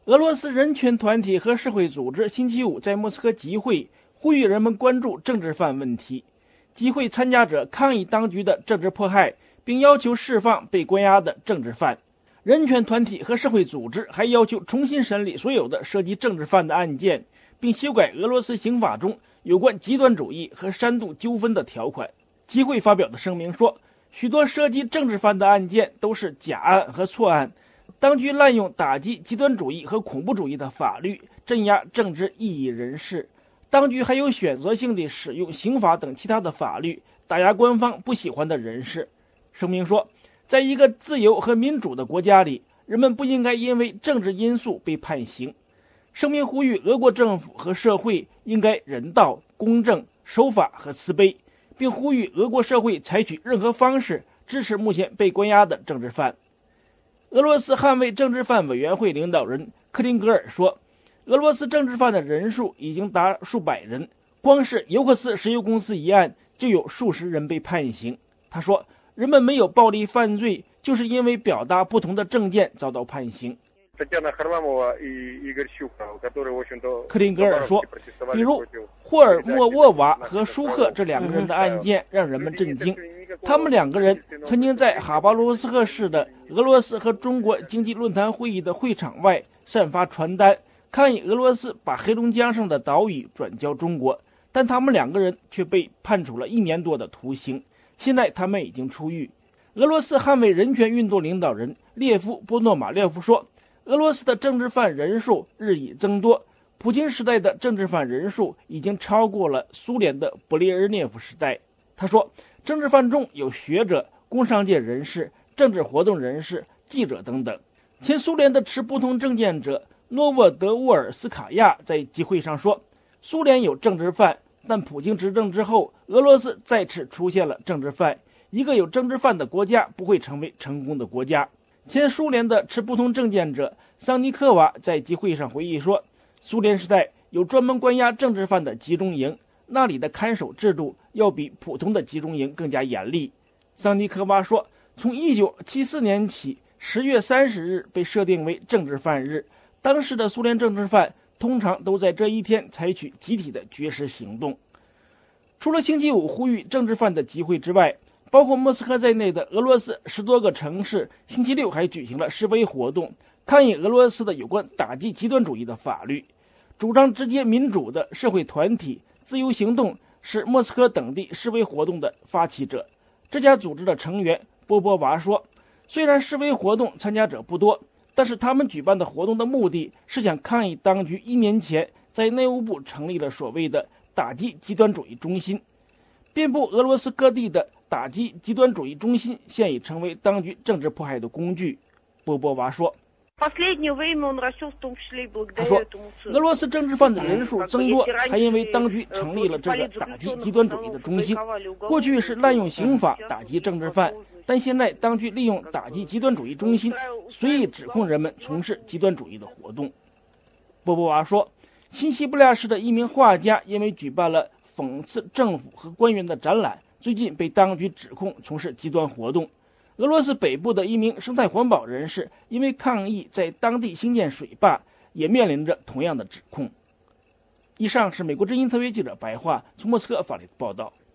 俄罗斯人权团体和社会组织星期五在莫斯科集会，呼吁人们关注政治犯问题。集会参加者抗议当局的政治迫害，并要求释放被关押的政治犯。人权团体和社会组织还要求重新审理所有的涉及政治犯的案件，并修改俄罗斯刑法中有关极端主义和煽动纠纷的条款。集会发表的声明说，许多涉及政治犯的案件都是假案和错案，当局滥用打击极端主义和恐怖主义的法律，镇压政治异议人士。当局还有选择性地使用刑法等其他的法律，打压官方不喜欢的人士。声明说，在一个自由和民主的国家里，人们不应该因为政治因素被判刑。声明呼吁俄国政府和社会应该人道、公正、守法和慈悲，并呼吁俄国社会采取任何方式支持目前被关押的政治犯。俄罗斯捍卫政治犯委员会领导人克林格尔说，俄罗斯政治犯的人数已经达数百人，光是尤克斯石油公司一案就有数十人被判刑。他说，人们没有暴力犯罪，就是因为表达不同的政见遭到判刑。克林格尔说，比如霍尔莫沃娃和舒赫这两个人的案件让人们震惊。他们两个人曾经在哈巴罗斯克市的俄罗斯和中国经济论坛会议的会场外散发传单，抗议俄罗斯把黑龙江上的岛屿转交中国，但他们两个人却被判处了1年多的徒刑。现在他们已经出狱。俄罗斯捍卫人权运动领导人列夫·波诺马列夫说，俄罗斯的政治犯人数日益增多，普京时代的政治犯人数已经超过了苏联的勃列日涅夫时代。他说，政治犯中有学者、工商界人士、政治活动人士、记者等等。前苏联的持不同政见者诺沃德沃尔斯卡亚在集会上说，苏联有政治犯，但普京执政之后，俄罗斯再次出现了政治犯。一个有政治犯的国家不会成为成功的国家。前苏联的持不同政见者桑尼科娃在集会上回忆说，苏联时代有专门关押政治犯的集中营，那里的看守制度要比普通的集中营更加严厉。桑尼科娃说，从1974年起，10月30日被设定为政治犯日，当时的苏联政治犯通常都在这一天采取集体的绝食行动。除了星期五呼吁政治犯的集会之外，包括莫斯科在内的俄罗斯10多个城市星期六还举行了示威活动，抗议俄罗斯的有关打击极端主义的法律。主张直接民主的社会团体自由行动是莫斯科等地示威活动的发起者。这家组织的成员波波娃说，虽然示威活动参加者不多，但是他们举办的活动的目的是想抗议当局1年前在内务部成立了所谓的打击极端主义中心。遍布俄罗斯各地的打击极端主义中心现已成为当局政治迫害的工具。波波娃说，他说，俄罗斯政治犯的人数增多，还因为当局成立了这个打击极端主义的中心。过去是滥用刑法打击政治犯，但现在当局利用打击极端主义中心随意指控人们从事极端主义的活动。波波娃说，新西伯利亚市的一名画家因为举办了讽刺政府和官员的展览，最近被当局指控从事极端活动。俄罗斯北部的一名生态环保人士因为抗议在当地兴建水坝，也面临着同样的指控。以上是美国之音特约记者白桦从莫斯科发来的报道。